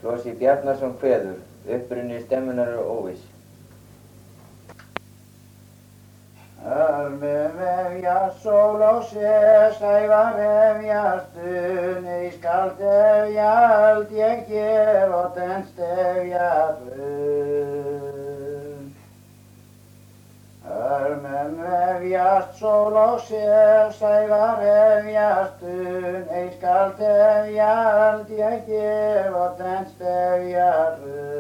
Flosi Bjarnason kveður, uppruni stemmunnar er óviss. Örmum efjast sól og sé, sævar efjast un, ei skal tefja allt ég gef og den stefja brun. Örmum efjast sól og sé, sævar efjast un, ei skal tefja allt ég gef og den stefja brun.